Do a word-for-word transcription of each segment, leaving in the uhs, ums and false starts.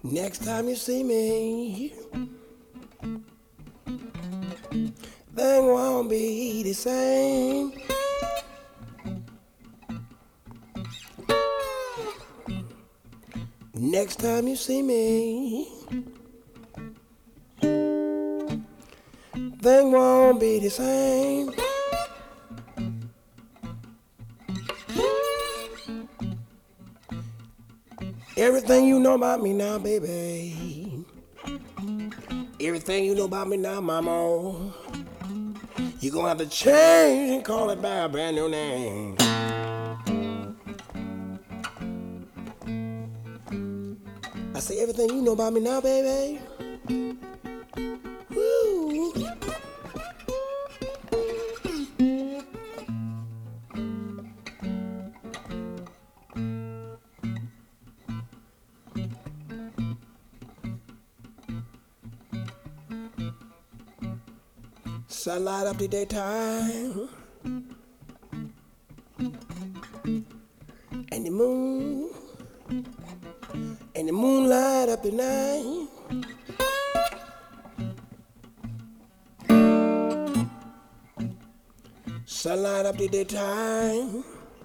Next time you see me, thing won't be the same. Next time you see me, thing won't be the same. Everything you know about me now, baby. Everything you know about me now, mama. You're gonna have to change and call it by a brand new name. I say everything you know about me now, baby. Woo. Sunlight up the daytime, and the moon, and the moonlight up the night. Sunlight up the daytime,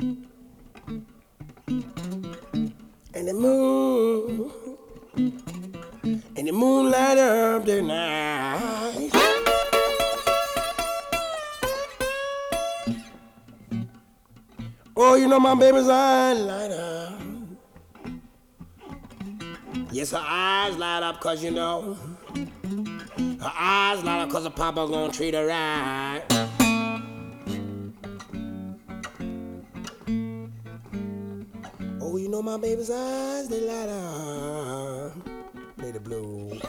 and the moon, and the moonlight up the night. Oh, you know my baby's eyes light up. Yes, her eyes light up cause you know her eyes light up cause her papa gonna treat her right. Oh, you know my baby's eyes, they light up. Lady Blue.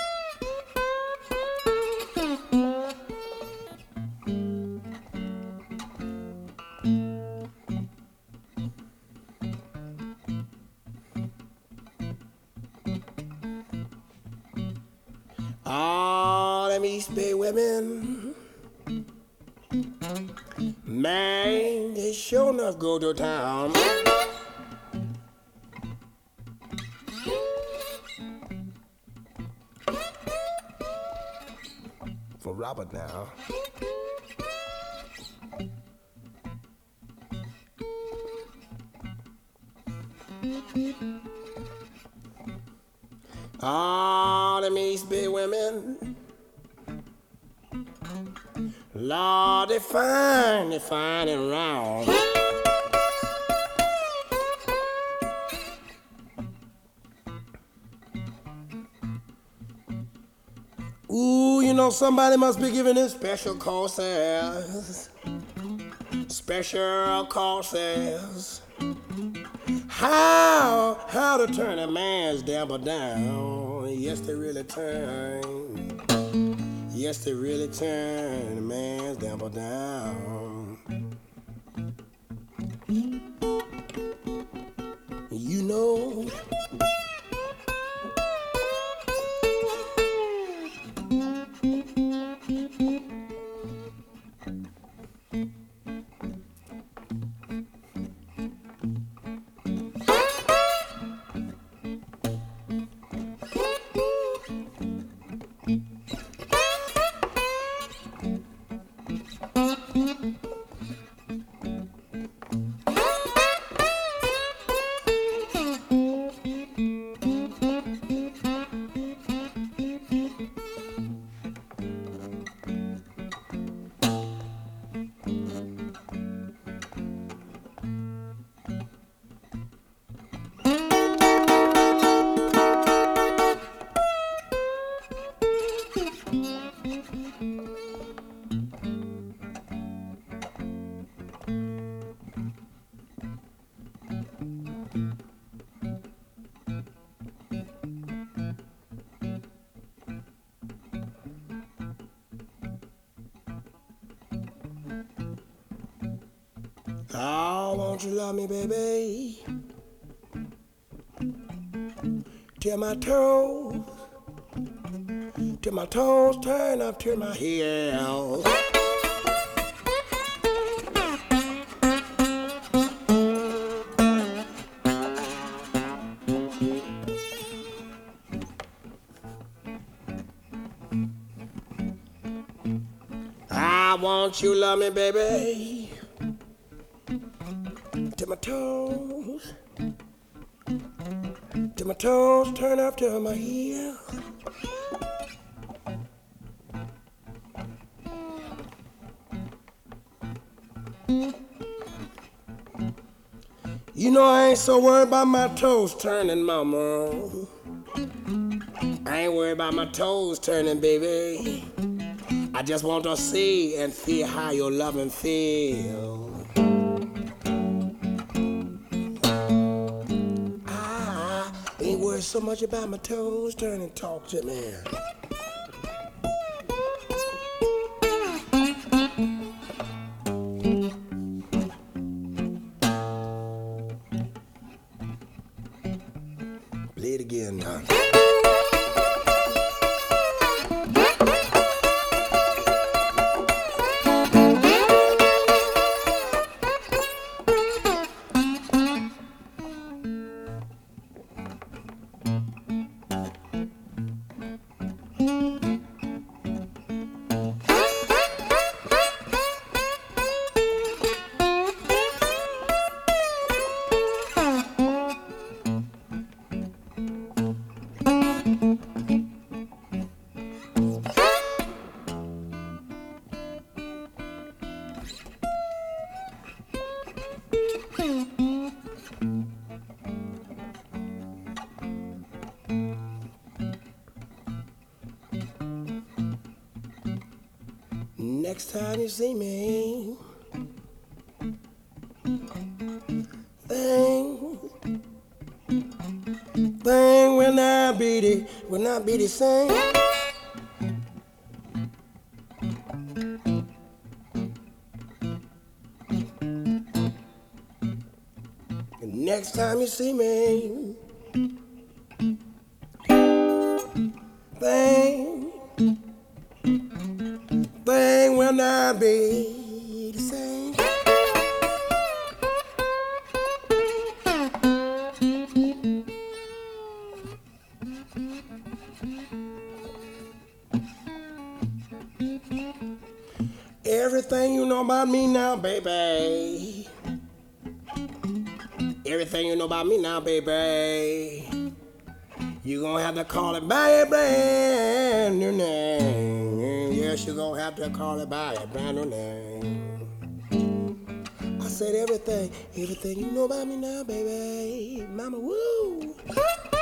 All them East Bay women, man, they sure enough go to town. For Robert now. All them East Bay women, Lord, they fine, they fine and round. Ooh, you know somebody must be giving this special courses, special courses. How, how to turn a man's devil down. Yes, they really turn. Yes, they really turn a man's devil down. You know. Oh, won't you love me, baby? Till my toes, till my toes turn up to my heels. want you love me, baby, till my toes, till my toes turn up to my heel. You know I ain't so worried about my toes turning, mama. I ain't worried about my toes turning, baby. I just want to see and feel how your loving feel. I ain't worried so much about my toes turning. Talk to me. Play it again now. Next time you see me, thing, thing will not be the, will not be the same. And next time you see me, thing, thing will not be the same. Everything you know about me now, baby. Everything you know about me now, baby. You gonna have to call it by a brand new name. Yes, you gonna have to call it by a brand new name. I said everything, everything you know about me now, baby. Mama, woo.